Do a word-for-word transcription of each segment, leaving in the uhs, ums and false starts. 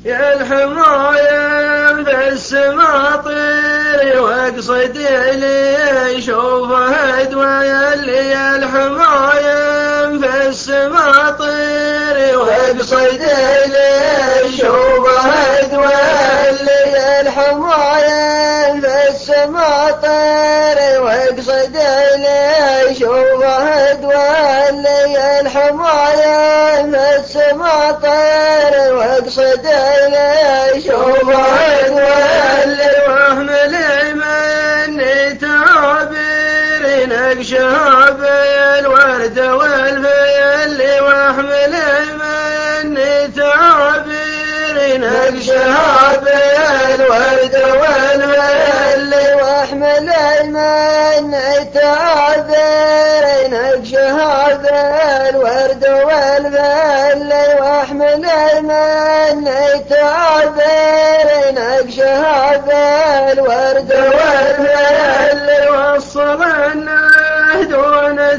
يا الحمايم في السما طير واقصد لي شوفه ادوى اللي يا الحمايم في السما طير واقصد لي شوفه ادوى اللي يا الحمايم في السما طير واقصد لي شوفه ادوى اللي يا الحمايم في السما طير واقصد شوفه اللي واحمل مني تعابير نقشها بالورد والفيل اللي واحمل مني تعابير نقشها بالورد والفيل اللي واحمل مني تعابير نقشها بالورد والفيل اللي واحمل مني تعابير نقشها بالورد والفيل وصل النهد دون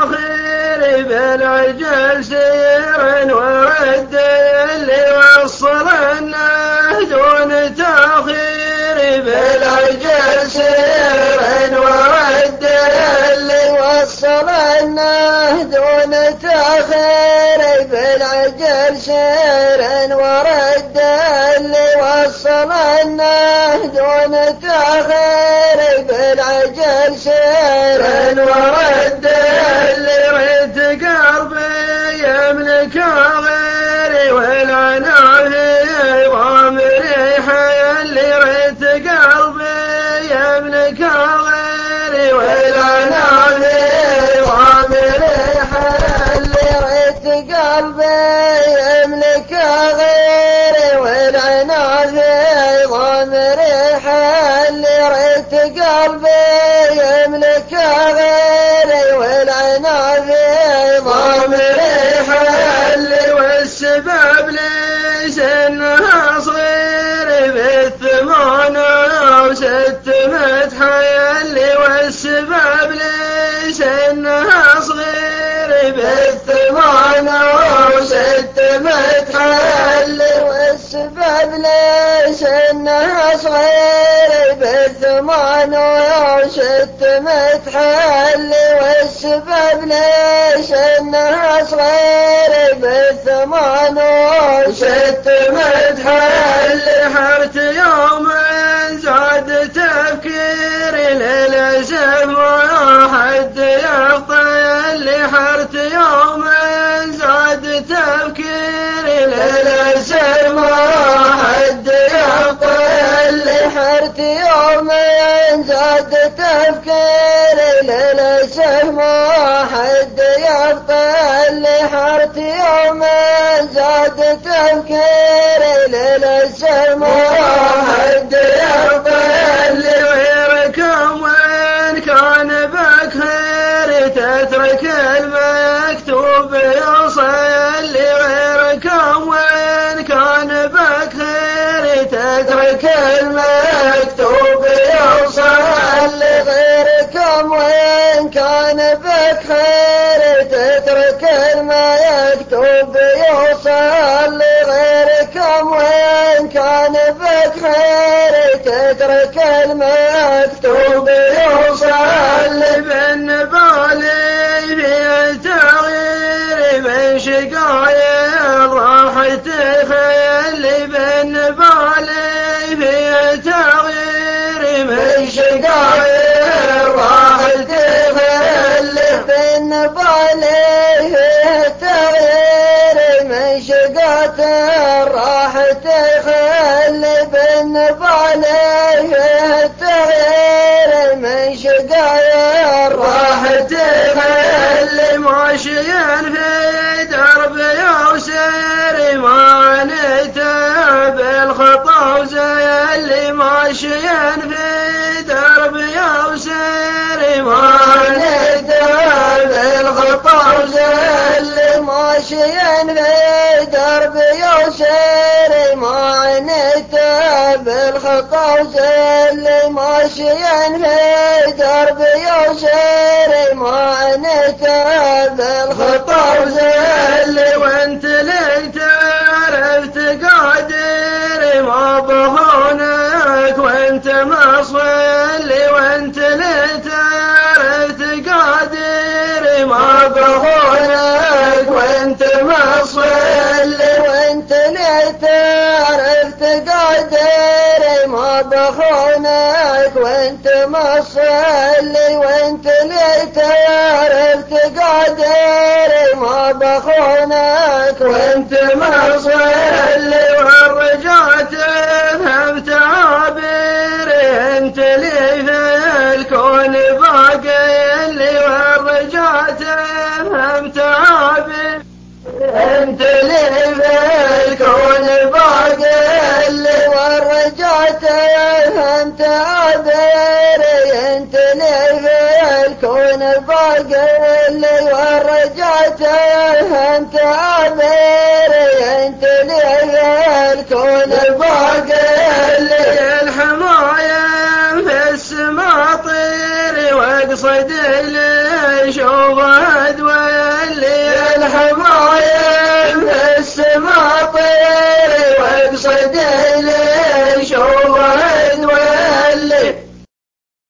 تأخير بالعجل سير ورد اللي وصل النهد دون تأخير بالعجل سير ورد اللي وصل النهد دون تأخير بالعجل سير ورد اللي وصل النهد دون تأخير بالعجل سير ورد اللي ريت قلبي يملك غيري والعنى في ضام ريحي اللي ريت قلبي يملك غيري والعنى في ضام ريحي اللي ريت قلبي يملك غيري والعنى في ضام ريحي اللي ريت قلبي يملك غيري والعنى في ضام ريحي اللي والسبب ليس انها صغير بالثمان وست مدحي اللي والسبب ليس انها صغير بالثمان وست مدحي اللي والسبب ليس انها صغير بالثمان وست مدحي اللي والسبب ليس انها صغير بالثمان وست مدحي اللي حرت يوم زاد تفكيري للاسف ما حد يخطي اللي حرت يوم زاد تفكيري للاسف ما حد يخطي اللي حرت يوم زاد تفكيري للاسف ما حد يخطي اللي حرت يوم زاد تفكيري للاسف ما حد يخطي اللي غيركم وين كان بخير تترك المكتوب يوصل اللي غيركم وين كان بخير تترك المكتوب يوصل اللي غيركم وين كان بخير تترك المكتوب يوصل لغيركم وين كان بخير تترك المكتوب يوصل لبن بالي في تغيير من شقايا راحت خيل لبن بالي في تغيير من شقايا راحت خيل لبن بالي في تغيير من شقات راحت خيل لبن بالي في تغيير من شقايا راحت خيل ماشيا في درب يوسير ما نتا بالخطا وزي اللي ماشيا في درب يوسير ما نتا بالخطا وزي اللي ماشيا في درب يوسير ما نتا بالخطا وزي اللي ماشيا في درب يوسير ما نتا بالخطا وزي اللي وانت ليت عرفت قادر ما بخونك وانت مصلي وانت لتعرف تقادر ما بخونك وانت مصلي وانت لتعرف تقادر ما بخونك وانت مصلي وانت لتعرف تقادر ما بخونك وانت مصلي والرجعت افهم تعابير انت لي في الكون باقي اللي والرجعت افهم تعابير انت لي في الكون باقي اللي والرجعت افهم تعابير انت لي في الكون باقي اللي والرجعت افهم تعابير انت لي في الكون باقي اللي الحماية في السما طير واقصد